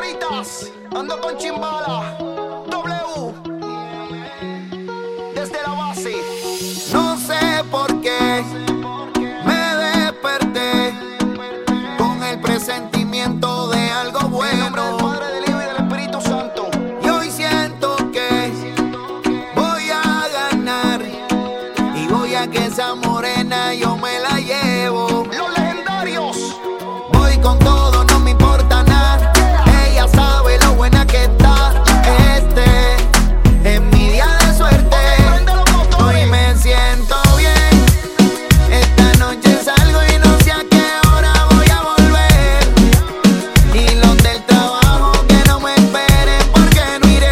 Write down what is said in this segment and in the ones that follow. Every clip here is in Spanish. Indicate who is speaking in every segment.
Speaker 1: Morritas, ando con Chimbala, W, desde la base. No sé por qué me desperté con el presentimiento de algo bueno. En nombre del Padre, del Hijo y del Espíritu Santo. Y hoy siento que voy a ganar y voy a que esa morena yo me la llevo. Los legendarios. Voy con todo, no me importa nada. Ella sabe lo buena que está. Este es mi día de suerte. Hoy me siento bien. Esta noche salgo y no sé a qué hora voy a volver. Y los del trabajo que no me esperen porque no iré.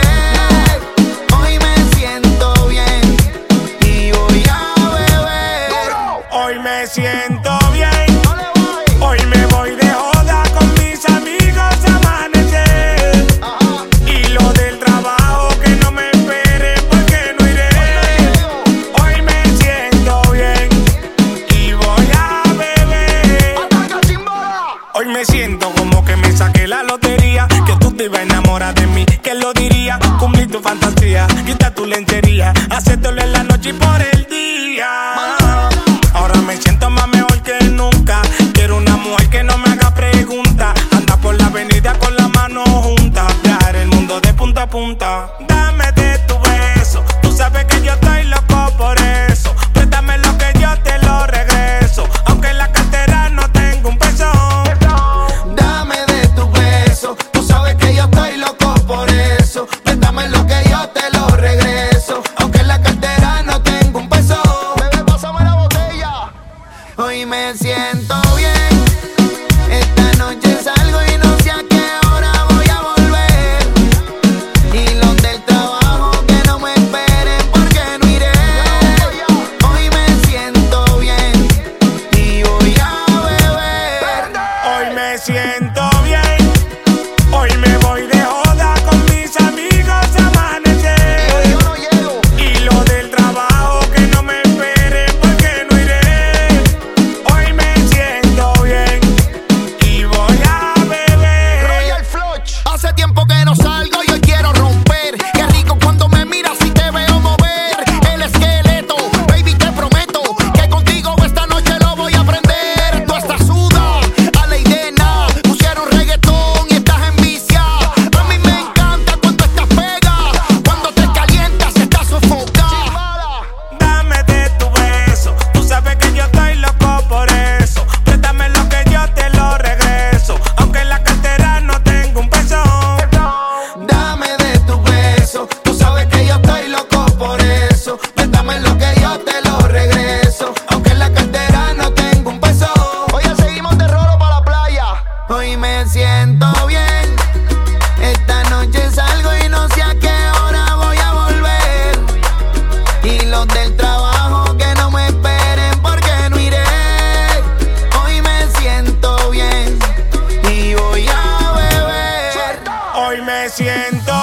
Speaker 1: Hoy me siento bien y voy a beber.
Speaker 2: Hoy me siento bien. Hoy me voy de joda con mis amigos a amanecer. Y lo del trabajo que no me esperen porque no iré. Hoy me siento bien y voy a beber. Hoy me siento como que me saqué la lotería. Que tú te ibas a enamorar de mí, ¿quién lo diría? Cumplí tu fantasía, quita tu lencería, hacértelo en la noche y por el día. Ahora me siento más mejor que nunca. Quiero una mujer que no me haga preguntas. Anda por la avenida con las manos juntas. Viajar el mundo de punta a punta. Dame de tu beso. Tú sabes que yo estoy loco por eso. Préstame lo que yo te lo regreso. Aunque en la cartera no tengo un peso.
Speaker 1: Dame de tu beso. Tú sabes que yo estoy loco por eso. Préstame lo que yo te lo regreso. Aunque en la cartera no tengo un peso. Bebé, pásame la botella. Hoy me siento bien. Esta noche salgo y no sé a qué hora voy a volver. Y los del trabajo que no me esperen porque no iré. Hoy me siento bien y voy a beber.
Speaker 2: Hoy me siento bien. Hoy me voy de joda con mis amigos a amanecer.
Speaker 1: Yo no llego.
Speaker 2: Y lo del trabajo que no me esperen porque no iré. Hoy me siento bien y voy a beber.
Speaker 1: Royal Flush. Hace tiempo que no salgo y hoy quiero romper. Qué rico cuando me miras y te veo mover el esqueleto. Baby, te prometo que contigo esta noche lo voy a prender. Tú estás suda, a la idea. Pusieron reggaetón y estás enviciada. A mí me encanta cuando estás pega. Cuando te calientas estás sofocada.
Speaker 2: Dame de tu beso. Tú sabes que yo estoy loco por eso. Préstame lo que yo te lo regreso. Aunque en la cartera no tengo un peso.
Speaker 1: Dame de tu beso. Tú sabes que yo estoy loco por eso. Préstame lo que yo te lo regreso. Aunque en la cartera no tengo un peso. Hoy seguimos de rolo para la playa. Hoy me siento bien. Esta noche salgo y no sé a qué hora voy a volver. Y los del trabajo que no me esperen porque no iré. Hoy me siento bien y voy a beber.
Speaker 2: Hoy me siento